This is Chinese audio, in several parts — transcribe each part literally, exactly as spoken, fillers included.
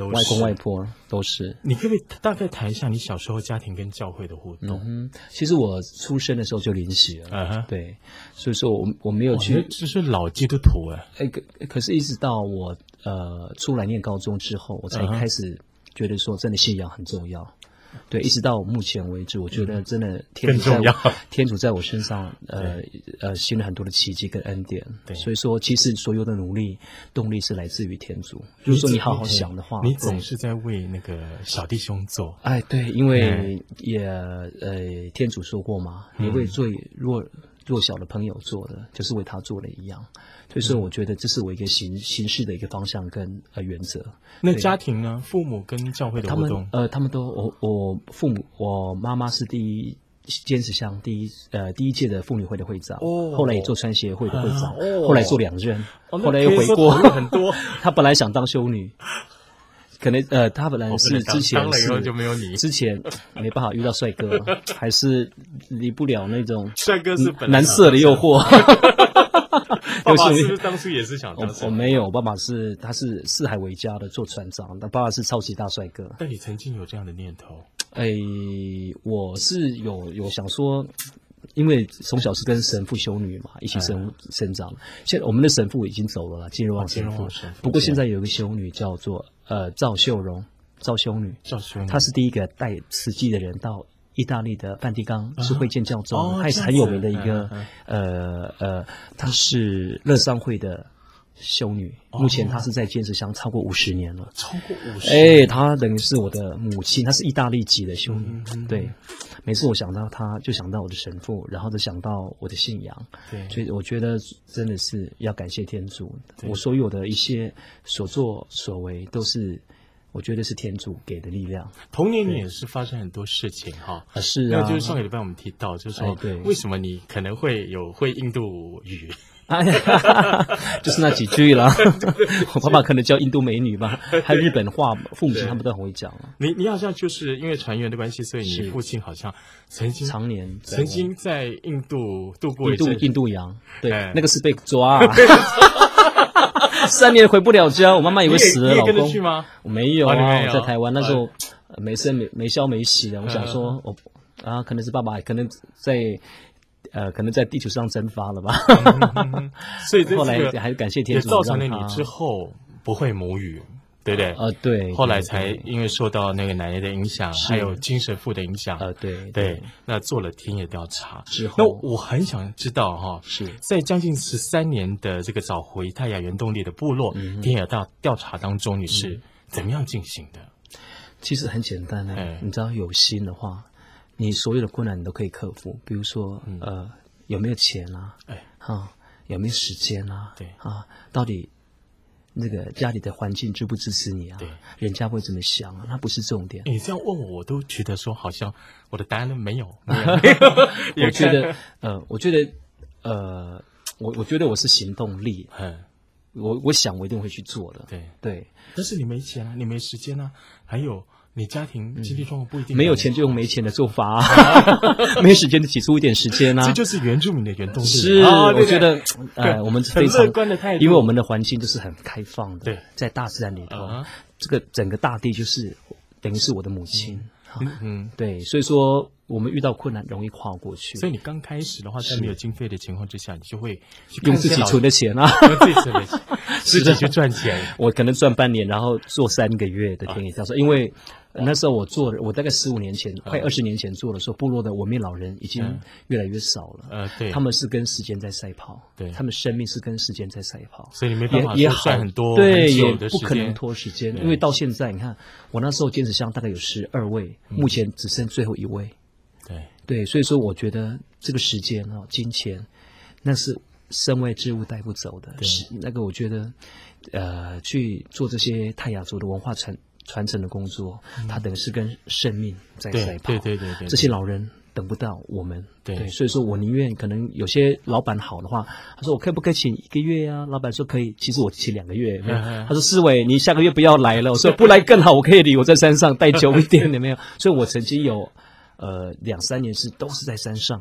都是外公外婆都是。 你可不可以大概谈一下你小时候家庭跟教会的互动？ 嗯，其实我出生的时候就灵洗了， 嗯哼， 对，所以说我我没有去， 这是老基督徒哎， 哎，可可是一直到我呃出来念高中之后，我才开始觉得说真的信仰很重要。对，一直到目前为止，我觉得真的天主在我天主在我身上，呃呃，行了很多的奇迹跟恩典。对，所以说，其实所有的努力动力是来自于天主。如果说你好好想的话， 你总是在为那个小弟兄做。 哎，对，因为也呃，天主说过嘛，你为最弱弱小的朋友做的，就是为他做的一样。所以说，我觉得这是我一个行行事的一个方向跟呃原则。 那家庭呢？父母跟教会的互动？ 呃，他们都我我父母，我妈妈是第一坚持乡第一呃第一届的妇女会的会长，哦、后来也做川协会的会长，哦、后来做两任，哦、后来又回国很多。 她本来想当修女。可能呃，他本来是之前当了以后就没有你， 之前没办法遇到帅哥，还是离不了那种帅哥是本男色的诱惑。 爸爸是不是当初也是想当？ 我没有，我爸爸是他是四海为家的做船长，但爸爸是超级大帅哥。 但你曾经有这样的念头？ 哎，我是有有想说。因为从小是跟神父修女嘛一起生生长，现在我们的神父已经走了啦，金荣旺神父。不过现在有一个修女叫做呃赵秀荣，赵修女， 赵修女， 她是第一个带慈济的人到意大利的梵蒂冈是会见教宗，她也是很有名的一个呃呃，她是乐商会的修女，目前她是在坚持乡超过五十年了， 超过五十。 哎，她等于是我的母亲，她是意大利籍的修女，对。每次我想到他，就想到我的神父，然后就想到我的信仰。对，所以我觉得真的是要感谢天主。我所有的一些所作所为，都是我觉得是天主给的力量。 童年你也是发生很多事情哈， 啊是啊， 那就是上个礼拜我们提到，就是说，对，为什么你可能会有会印度语？ 就是那几句啦。我爸爸可能叫印度美女吧，还有日本话，父母亲他们都很会讲啊。 你你好像就是因为船员的关系，所以你父亲好像曾经常年曾经在印度度过印度印度洋，对，欸、那个是被抓、啊，三年回不了家。我妈妈以为死了老公。 你也跟着去吗？ 我没有啊，哦、我在台湾那时候没生没没消没息的。我想说，我啊，可能是爸爸可能在。呃，可能在地球上蒸发了吧， 嗯嗯、所以后来还是感谢天主， 也造成了你之后不会母语，对不对？ 呃，对。 后来才因为受到那个奶奶的影响，还有精神父的影响， 呃，对对, 对，那做了田野调查之后， 那我很想知道哈， 是在将近十三年的这个找回泰雅原动力的部落、嗯、田野调调查当中，你是怎么样进行的？ 其实很简单呢、欸，你只要有心的话。你所有的困难你都可以克服，比如说，嗯、呃，有没有钱啊？哎，哈，有没有时间啊？ 对， 啊，到底那个家里的环境支不支持你啊？ 对， 人家会怎么想啊？那不是重点。 你这样问我，我都觉得说好像我的答案没有。没有我觉得，呃，我觉得，呃，我我觉得我是行动力。嗯，我我想我一定会去做的。 对对， 但是你没钱啊，你没时间啊，还有。你家庭经济状况不一定、 嗯、没有钱就用没钱的做法、啊，没时间就挤出一点时间啊。 这就是原住民的原动力。 是，哦、我觉得呃，我们非常乐观的态度， 因为我们的环境就是很开放的。 对， 在大自然里头， uh-huh. 这个整个大地就是等于是我的母亲。 嗯嗯， 对，所以说我们遇到困难容易跨过去。 所以你刚开始的话，在没有经费的情况之下，你就会用自己存的钱啊， 用自己存的钱，自己去赚钱。 我可能赚半年，然后做三个月的田野调查，因为。那时候我做的，我大概十五年前，快二十年前做的时候，部落的文明老人已经越来越少了。 呃，对， 他们是跟时间在赛跑， 对， 他们生命是跟时间在赛跑， 所以你没办法也算很多， 对，也不可能拖时间，因为到现在你看，我那时候坚持乡大概有十二位， 嗯、 目前只剩最后一位。 对对，所以说我觉得这个时间啊，金钱，那是身外之物带不走的。是那个，我觉得，呃，去做这些泰雅族的文化传。传承的工作，他等于是跟生命在赛跑。 对对对 对, 对， 这些老人等不到我们。 对, 对，所以说我宁愿可能有些老板好的话，他说我可不可以请一个月啊？老板说可以，其实我请两个月。他说思伟，你下个月不要来了。我说不来更好，我可以离我在山上待久一点，有没有？所以我曾经有呃两三年是都是在山上。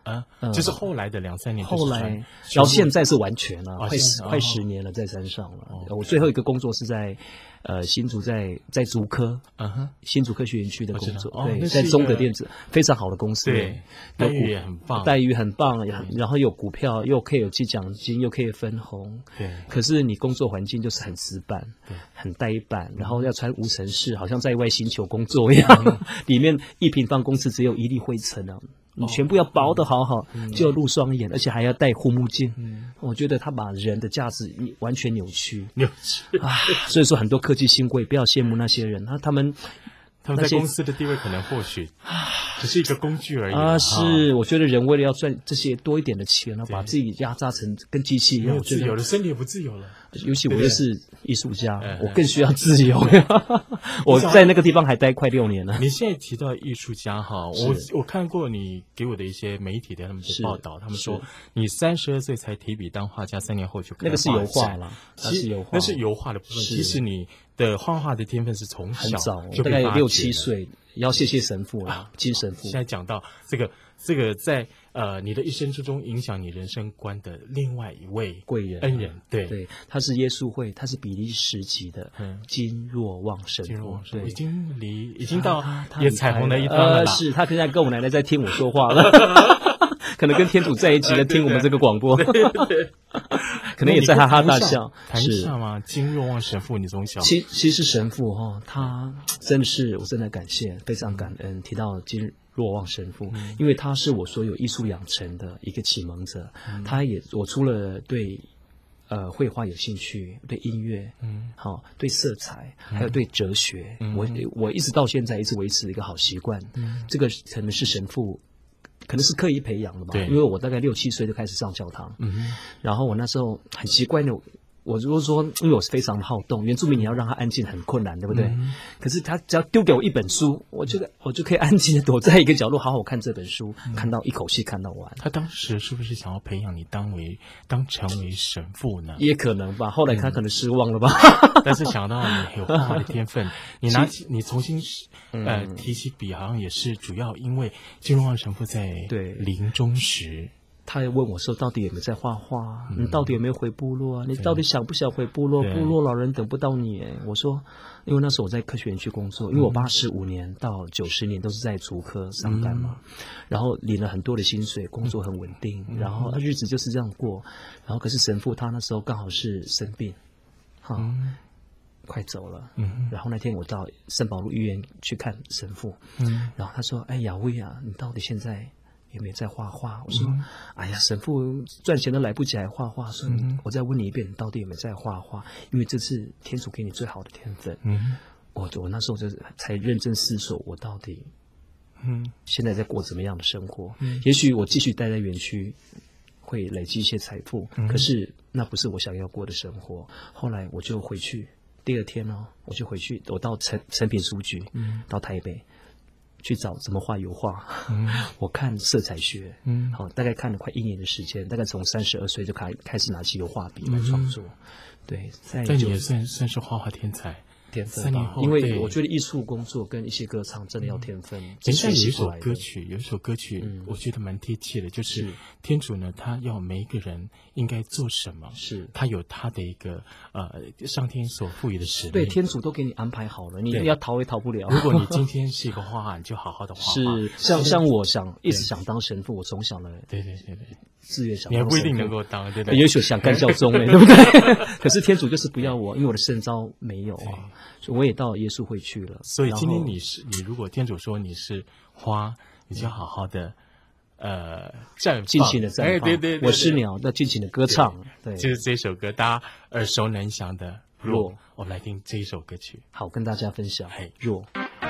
啊，嗯、就是后来的两三年， 后来，然后现在是完全了，哦、快十、哦、快十年了，在山上了。哦、我最后一个工作是在呃新竹在在竹科，嗯哼，新竹科学园区的工作，对，在中德电子非常好的公司， 对，待遇也很棒， 待遇很棒，然后有股票，又可以有记奖金，又可以分红， 对。 可是你工作环境就是很死板，对，很呆板，然后要穿无尘室，好像在外星球工作一样，嗯、里面一平方公尺只有一粒灰尘啊。你全部要包得好好，嗯、就要露双眼，而且还要戴护目镜。嗯、我觉得他把人的价值完全扭曲， 扭曲啊！所以说很多科技新贵不要羡慕那些人，他他们他们在公司的地位可能或许只是一个工具而已啊。是，我觉得人为了要赚这些多一点的钱，然后把自己压榨成跟机器一样， 自由了，身体也不自由了。 尤其我又是艺术家，我更需要自由。我在那个地方还待快六年了。 你现在提到艺术家哈，我我看过你给我的一些媒体的他们的报道，他们说你三十二岁才提笔当画家，三年后就那个是油画了， 那是油画，那是油画的部分。其实你的画画的天分是从小就大概有六七岁，要谢谢神父了，金神父。 现在讲到这个这个在呃你的一生之中影响你人生观的另外一位贵人恩人，对对，他是耶稣会，他是比利时籍的金若望神父，对， 已经离已经到也彩虹的一端了啦。 是他现在跟我奶奶在听我说话了，可能跟天主在一起在听我们这个广播，可能也在哈哈大笑。 谈一下吗？金若望神父，你从小其其实神父哈，他真的是我真的感谢，非常感恩。提到金若望神父，嗯、因为他是我所有艺术养成的一个启蒙者。嗯、他也我除了对呃绘画有兴趣，对音乐，嗯，好、哦，对色彩，嗯、还有对哲学，嗯、我我一直到现在一直维持一个好习惯。嗯，这个可能是神父。可能是刻意培养的吧，因为我大概六七岁就开始上教堂，嗯、然后我那时候很奇怪的。我如果说，因为我是非常的好动，原住民你要让他安静很困难，对不对？嗯、可是他只要丢给我一本书，我就我就可以安静的躲在一个角落，好好看这本书，嗯、看到一口气看到完。 他当时是不是想要培养你当为当成为神父呢？ 也可能吧，后来他可能失望了吧。 嗯、但是想到你有画画的天分，你拿起你重新呃提起笔，好像也是主要因为金若望神父在临终时。 他也问我说：“到底有没有在画画？嗯、你到底有没有回部落啊？你到底想不想回部落？部落老人等不到你。”我说：“因为那时候我在科学园区工作，因为我八十五年到九十年都是在竹科上班嘛，嗯、然后领了很多的薪水，工作很稳定，嗯、然后日子就是这样过。然后可是神父他那时候刚好是生病，哈、嗯，快走了。嗯，然后那天我到圣保禄医院去看神父，嗯，然后他说：‘哎，雅威啊，你到底现在？’有没有在画画？我说，嗯、哎呀，神父赚钱都来不及还画画，所以我再问你一遍，你到底有没有在画画？因为这是天主给你最好的天分。嗯，我我那时候就才认真思索，我到底，嗯，现在在过怎么样的生活？嗯、也许我继续待在园区，会累积一些财富，嗯、可是那不是我想要过的生活。后来我就回去，第二天呢，我就回去，我到成成品书局，嗯、到台北。去找怎么画油画，嗯、我看色彩学，嗯，好，大概看了快一年的时间，大概从三十二岁就开开始拿起油画笔来创作，嗯、对，在但你也算算是画画天才。 天分吧，因为我觉得艺术工作跟一些歌唱真的要天分。 现在有一首歌曲，有一首歌曲，我觉得蛮贴切的，就是天主呢，他要每一个人应该做什么，是他有他的一个呃上天所赋予的使命。 对，天主都给你安排好了，你要逃也逃不了。 如果你今天是一个画画，你就好好的画画。 是，像像我想一直想当神父，我从小呢， 对对对对。 志愿想， 你还不一定能够当，对不对？ 也许想干教宗哎，对不对？可是天主就是不要我，因为我的圣召没有啊，所以我也到耶稣会去了。 所以今天你是你，如果天主说你是花，你就好好的呃绽放， 尽情的绽放。 哎，对对对， 我是鸟，要尽情的歌唱。对， 就是这首歌，大家耳熟能详的《若》，我们来听这一首歌曲。 好，跟大家分享。 嘿， 若。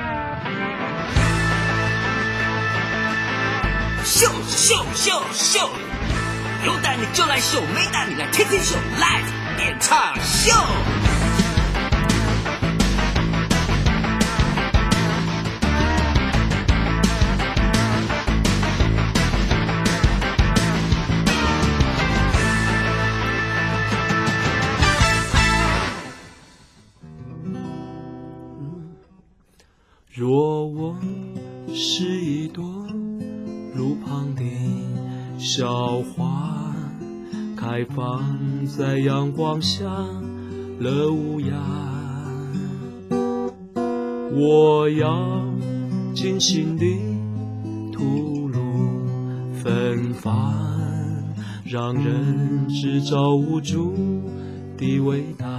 秀秀秀秀，有胆你就来秀，没胆你来天天秀 ，live 演唱秀。 若我是一朵路旁的小花开放在阳光下了无涯，我要尽情地吐露芬芳，让人只找无助的伟大。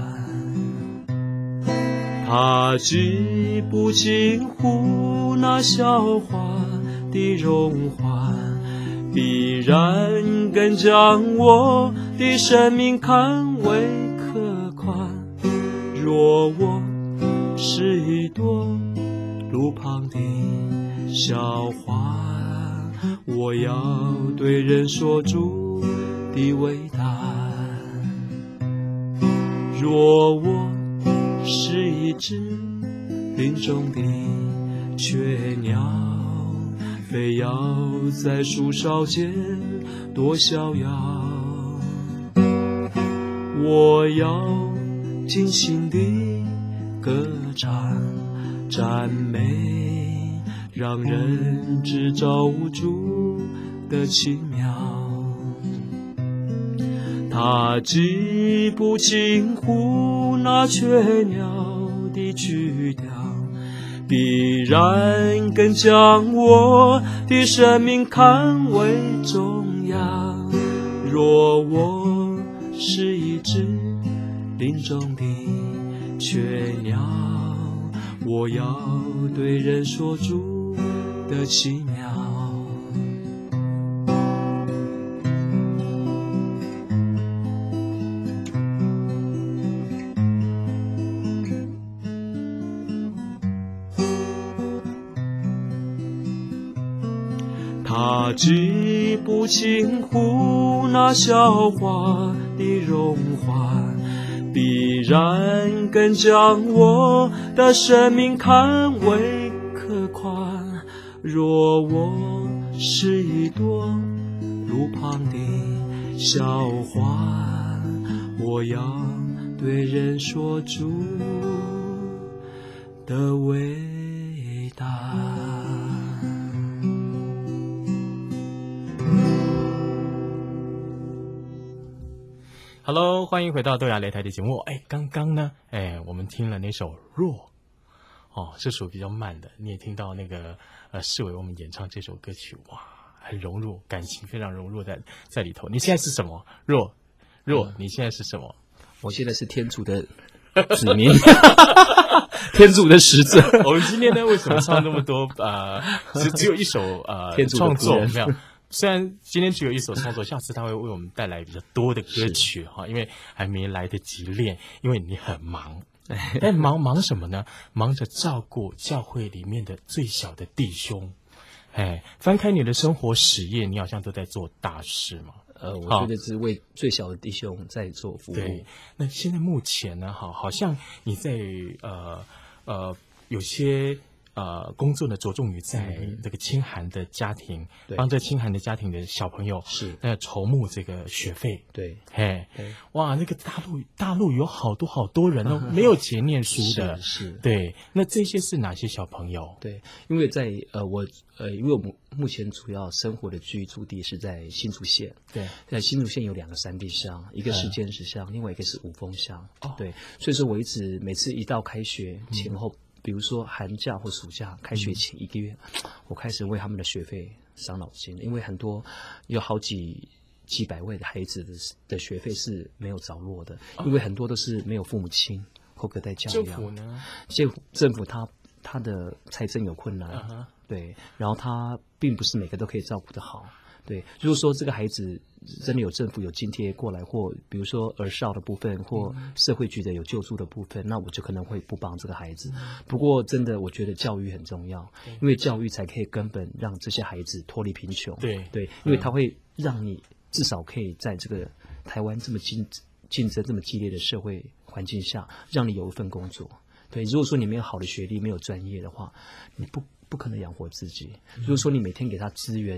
它既不近乎那笑话的荣华，必然更将我的生命看为可夸。若我是一朵路旁的小花，我要对人说主的伟大。若我是一只林中的雀鸟，非要在树梢间多逍遥，我要尽情地歌唱赞美，让人只找无助的奇妙。它既不近乎那雀鸟的曲调，必然更将我的生命看为重要。若我是一只林中的雀鸟，我要对人说主的奇妙。它既不近乎那笑话的荣华，必然更将我的生命看为可夸。若我是一朵路旁的小花，我要对人说主的伟大。 Hello， 欢迎回到豆芽擂台的节目。哎，刚刚呢，哎，我们听了那首《若》，哦，是属于比较慢的。你也听到那个呃，世伟我们演唱这首歌曲，哇，很融入，感情非常融入在在里头。你现在是什么？若若，嗯、你现在是什么？ 我现在是天主的子民，天主的使者。 我们今天呢，为什么唱那么多？呃，只只有一首呃天主的创作，没有。虽然今天只有一首创作，下次他会为我们带来比较多的歌曲哈，因为还没来得及练，因为你很忙。但忙忙什么呢？忙着照顾教会里面的最小的弟兄。哎，翻开你的生活史页，你好像都在做大事嘛。 呃，我觉得是为最小的弟兄在做服务。 对，那现在目前呢，好，好像你在呃呃有些。呃，工作呢着重于在这个清寒的家庭，嗯、帮这清寒的家庭的小朋友是那筹募这个学费。 对， 嘿，哇，那个大陆大陆有好多好多人哦，没有钱念书的， 是, 是对。那这些是哪些小朋友？ 对，因为在呃我呃因为我目前主要生活的居住地是在新竹县， 对， 在新竹县有两个山地乡，一个是尖石乡，嗯、另外一个是五峰乡。 哦， 对，所以说我一直每次一到开学前后。嗯比如说寒假或暑假开学前一个月，嗯、我开始为他们的学费伤脑筋，因为很多有好几几百位的孩子 的, 的学费是没有着落的，哦、因为很多都是没有父母亲或隔代教养。 政府呢？ 政府政府他他的财政有困难，uh-huh. 对，然后他并不是每个都可以照顾得好。对，如果说这个孩子真的有政府有津贴过来，或比如说儿少的部分，或社会局的有救助的部分，那我就可能会不帮这个孩子。不过真的，我觉得教育很重要，因为教育才可以根本让这些孩子脱离贫穷。 对对，因为它会让你至少可以在这个台湾这么竞竞争这么激烈的社会环境下，让你有一份工作。对，如果说你没有好的学历，没有专业的话，你不不可能养活自己。如果说你每天给他资源。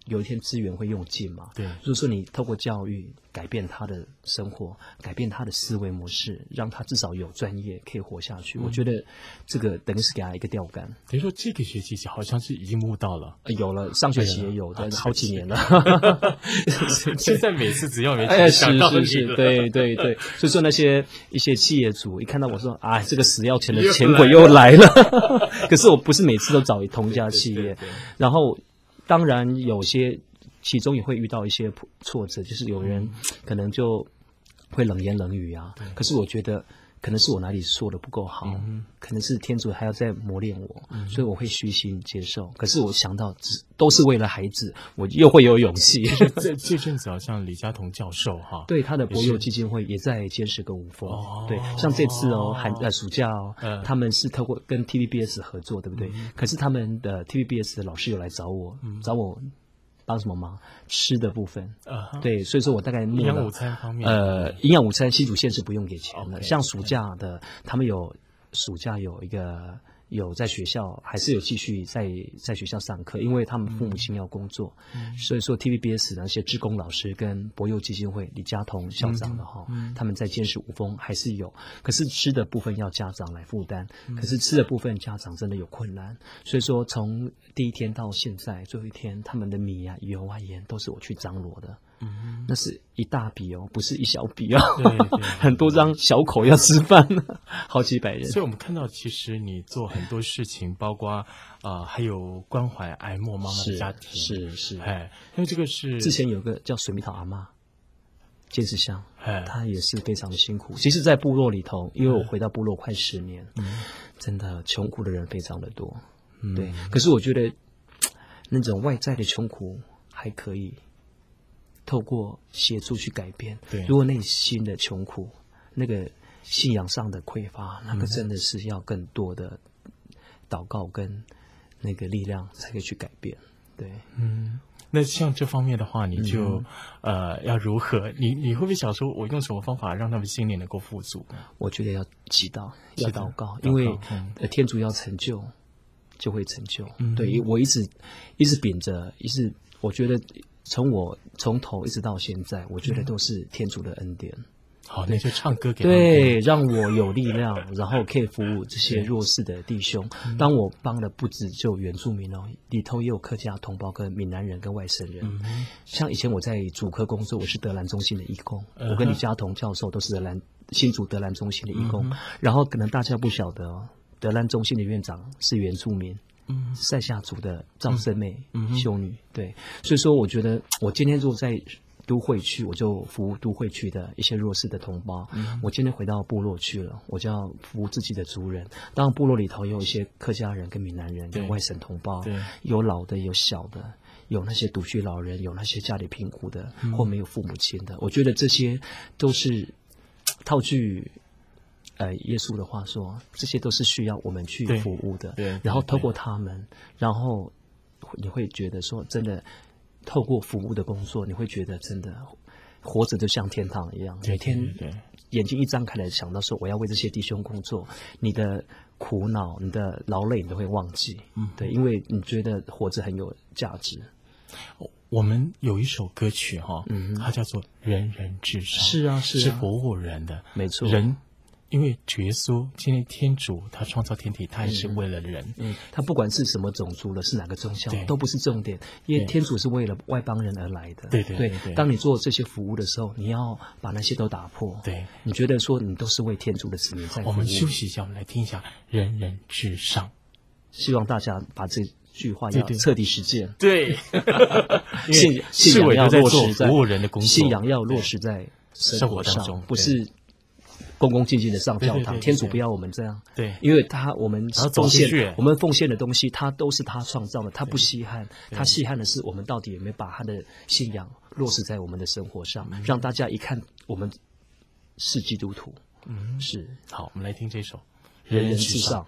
有一天资源会用尽嘛。 对， 如果说你透过教育改变他的生活，改变他的思维模式，让他至少有专业可以活下去，嗯、我觉得这个等于是给他一个钓竿。 等于说这个学期好像是已经募到了， 呃、有了，上学期也有，但、啊、好几年了。 现在每次只要没哎， 想到你是是是，对对对，所以说那些一些企业主一看到我说，啊，这个死要钱的钱鬼又来了。可是我不是每次都找同一家企业，对对对对，然后当然有些其中也会遇到一些挫折，就是有人可能就会冷言冷语啊。可是我觉得可能是我哪里说的不够好，嗯、可能是天主还要再磨练我，嗯、所以我会虚心接受。可是我想到都是为了孩子，我又会有勇气。 这这阵子好像李家同教授哈， 对他的博幼基金会也在坚持个舞风，哦、对，像这次哦寒呃暑假哦，呃、他们是透过跟 T V B S 合作，对不对？嗯、可是他们的 T V B S 的老师有来找我，嗯、找我。帮什么忙？吃的部分，uh-huh. 对，所以说我大概营养午餐方面， 呃，营养午餐新竹县是不用给钱的， okay, 像暑假的，他们有暑假有一个有在学校还是有继续在在学校上课，因为他们父母亲要工作，嗯、所以说 T V B S 的那些志工老师跟博幼基金会李家同校长的哈，嗯、他们在坚持舞风还是有，可是吃的部分要家长来负担，嗯、可是吃的部分家长真的有困难，所以说从第一天到现在最后一天，他们的米啊、油啊、盐都是我去张罗的。嗯，那是一大笔哦，不是一小笔哦， 对对很多张小口要吃饭，好几百人。 所以我们看到，其实你做很多事情，包括啊、呃，还有关怀哀莫妈妈的家庭， 是是，是哎，因为这个是之前有个叫水蜜桃阿嬷，坚持乡，她也是非常的辛苦。其实，在部落里头，因为我回到部落快十年，嗯、真的穷苦的人非常的多，嗯、对。可是我觉得那种外在的穷苦还可以透过协助去改变。对，如果内心的穷苦，那个信仰上的匮乏，那个真的是要更多的祷告跟那个力量才可以去改变。对， 嗯。那像这方面的话，你就、嗯、呃要如何？你你会不会想说，我用什么方法让他们心灵能够富足？ 我觉得要祈祷，要祷告，因为、嗯呃、天主要成就，就会成就。嗯、对，我一直一直秉着，一直我觉得。从我从头一直到现在，我觉得都是天主的恩典。 好，那就唱歌给他们对，让我有力量，然后可以服务这些弱势的弟兄。当我帮的不止就原住民哦，里头也有客家同胞跟闽南人跟外省人。嗯、像以前我在主科工作，我是德兰中心的义工，嗯、我跟李家同教授都是德兰新竹德兰中心的义工。嗯、然后可能大家不晓得哦，德兰中心的院长是原住民。嗯，塞夏族的赵生妹、嗯、修女，对，所以说我觉得我今天如果在都会区，我就服务都会区的一些弱势的同胞。嗯、我今天回到部落去了，我就要服务自己的族人。当然，部落里头也有一些客家人跟闽南人，有外省同胞，有老的，有小的，有那些独居老人，有那些家里贫苦的、嗯、或没有父母亲的。我觉得这些都是套句。呃，耶稣的话说，这些都是需要我们去服务的。对，对然后透过他们，然后你会觉得说，真的，透过服务的工作，你会觉得真的活着就像天堂一样。每天眼睛一张开来，想到说我要为这些弟兄工作，你的苦恼、你的劳累，你都会忘记。嗯，对，因为你觉得活着很有价值。 我们有一首歌曲哈、哦，嗯，它叫做《人人至上》。 是啊，是啊， 是服务人的， 没错， 人。因为耶稣今天天主他创造天体，他也是为了人。 嗯，嗯他不管是什么种族的，是哪个宗教，都不是重点。因为天主是为了外邦人而来的。 对对 对, 对, 对。当你做这些服务的时候，你要把那些都打破。 对。 你觉得说你都是为天主的子民在服务。 我们休息一下，我们来听一下“人人至上”。 希望大家把这句话要彻底实践。 对。 信信仰要落实在服务人的工作， 信仰要落实在生活当中，不是。恭恭敬敬的上教堂，对对对对对天主不要我们这样，对，因为他我们奉献我们奉献的东西，他都是他创造的，他不稀罕，他稀罕的是我们到底有没有把他的信仰落实在我们的生活上，嗯、让大家一看我们是基督徒，嗯，是好，我们来听这首《 人人至上》。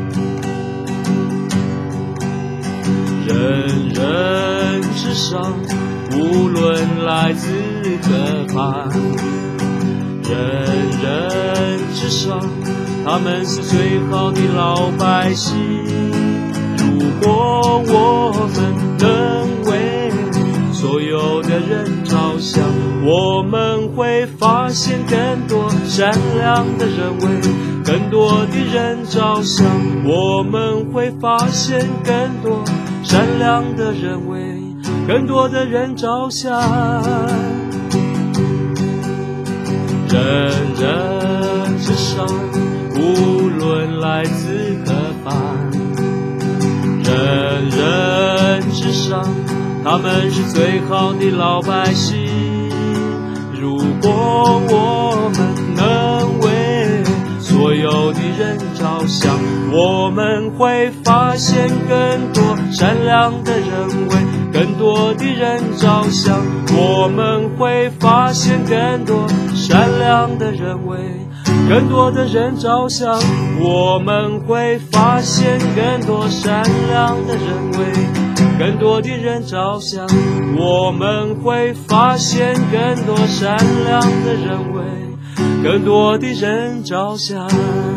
人人至上，无论来自何方。人人至上，他们是最好的老百姓。如果我们能为我们会发现更多善良的人为更多的人着想，我们会发现更多善良的人为更多的人着想。人人之上，无论来自何方，人人之上，他们是最好的老百姓。如果我们能为所有的人着想，我们会发现更多善良的人为更多的人着想，我们会发现更多善良的人为更多的人着想，我们会发现更多善良的人为更多的人着想，我们会发现更多善良的人为更多的人着想。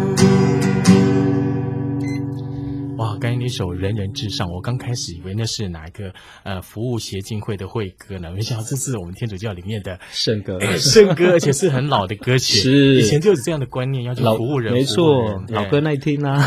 哇，刚才那首《人人至上》，我刚开始以为那是哪一个呃服务协进会的会歌呢？没想到这是我们天主教里面的圣歌， 圣歌，而且是很老的歌曲。 是以前就有这样的观念，要去服务人， 没错，老歌耐听啊。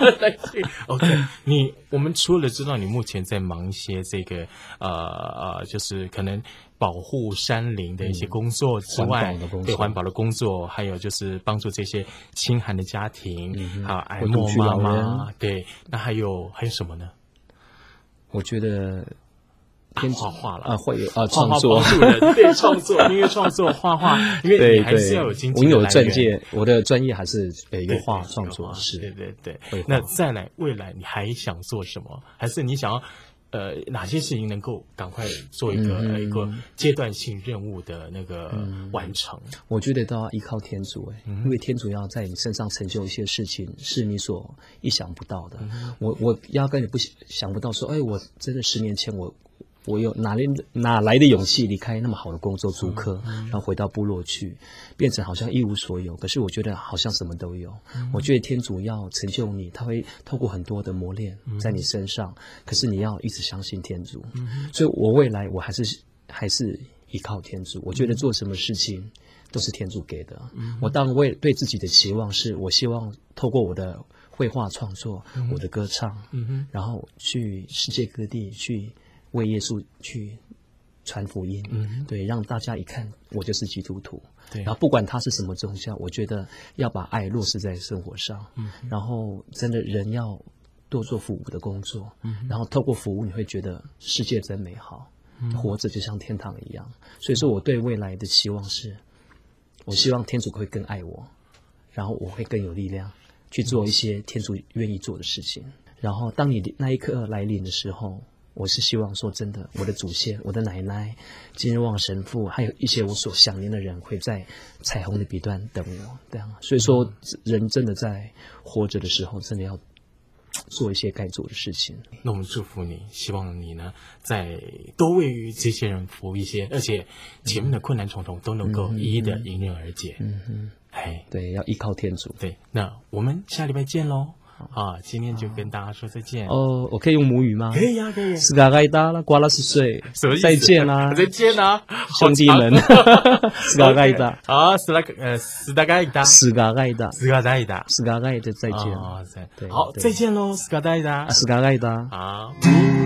OK， 你我们除了知道你目前在忙一些这个呃呃，就是可能保护山林的一些工作之外， 嗯、 对环保的工作，还有就是帮助这些清寒的家庭， 嗯、 还有爱莫妈妈，对，那还有还有什么呢？ 我觉得天画画了啊，会啊，创作对创作音乐创作画画，因为你还是要有经济的来源。 我有专业，我的专业还是呃油画创作，是， 对对对。那再来，未来你还想做什么？还是你想要？呃，哪些事情能够赶快做一个、嗯、一个阶段性任务的那个完成？ 嗯、我觉得都要依靠天主哎、嗯，因为天主要在你身上成就一些事情，是你所意想不到的。嗯、我我压根也不想不到说，哎，我真的十年前我我有哪来哪来的勇气离开那么好的工作主科、嗯嗯，然后回到部落去，变成好像一无所有。可是我觉得好像什么都有。嗯、我觉得天主要成就你，他会透过很多的磨练在你身上。嗯、可是你要一直相信天主。嗯、所以我未来我还是还是依靠天主。我觉得做什么事情都是天主给的。嗯、我当然为对自己的期望是，我希望透过我的绘画创作、嗯、我的歌唱，嗯、然后去世界各地去。为耶稣去传福音，嗯，对，让大家一看我就是基督徒，对，然后不管他是什么宗教，我觉得要把爱落实在生活上，嗯，然后真的人要多做服务的工作，嗯，然后透过服务你会觉得世界真美好，嗯，活着就像天堂一样，所以说我对未来的期望是，我希望天主会更爱我，然后我会更有力量去做一些天主愿意做的事情，然后当你那一刻来临的时候。我是希望说真的，我的祖先、我的奶奶、金日旺神父，还有一些我所想念的人，会在彩虹的彼端等我。这样，所以说人真的在活着的时候，真的要做一些该做的事情。 那我们祝福你，希望你呢，在多为于这些人服务一些，而且前面的困难重重都能够一一的迎刃而解。嗯哼，哎， 对，要依靠天主。 对，那我们下礼拜见喽。啊，今天就跟大家说再见。 哦，我可以用母语吗？ 可以呀、啊，可以。 斯嘎盖达啦，瓜拉十岁，再见啦， 再见啦， 兄弟们。斯嘎盖达， 啊，斯拉呃，斯嘎盖达， 斯嘎盖达， 斯嘎盖达， 斯嘎盖的再见。 啊，对，好，再见喽，斯嘎盖达， 斯嘎盖达， 好。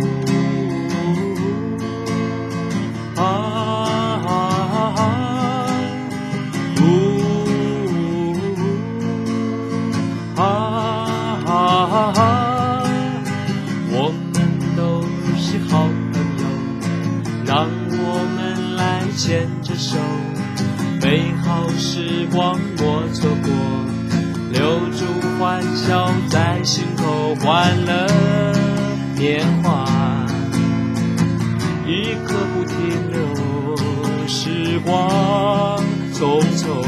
我们都是好朋友，让我们来牵着手，美好时光莫错过，留住欢笑在心头，欢乐年华，一刻不停留，时光匆匆，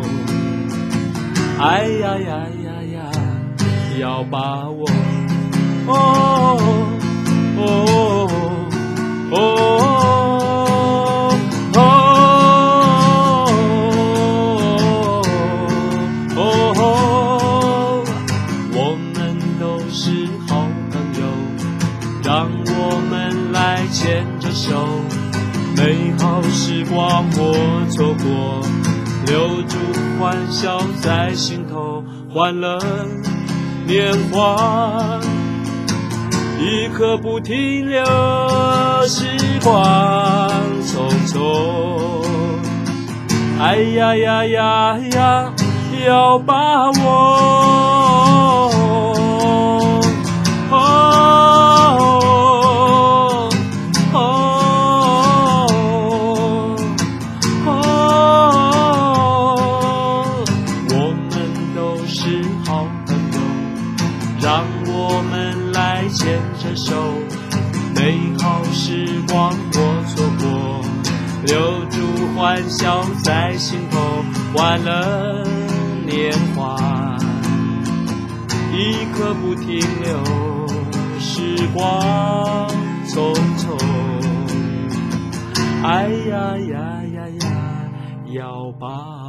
哎呀呀呀呀，要把握。哦哦哦哦哦哦，我们都是好朋友，让我们来牵着手，美美好时光莫错过，留住欢笑在心头，欢乐年华一刻不停留，时光匆匆，哎呀呀呀呀，要把握。哦哦哦，我们都是好朋友，让我们来牵着手，美好时光莫错过，留住欢笑在心头，欢乐年华一刻不停留，时光匆匆，哎呀呀呀呀，要把